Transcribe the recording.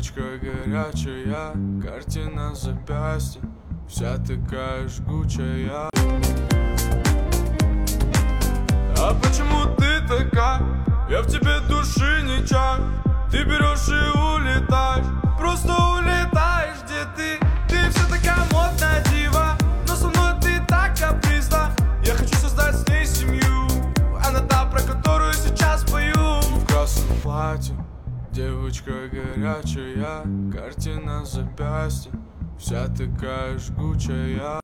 Девочка горячая, картина запястья, вся такая жгучая. А почему ты такая? Я в тебе души не чаю. Ты берешь и улетаешь, просто улетаешь. Где ты? Ты вся такая модная дива, но со мной ты так капризна. Я хочу создать с ней семью, она та, про которую сейчас пою. В красном платье, девочка горячая, картина запястья, вся такая жгучая.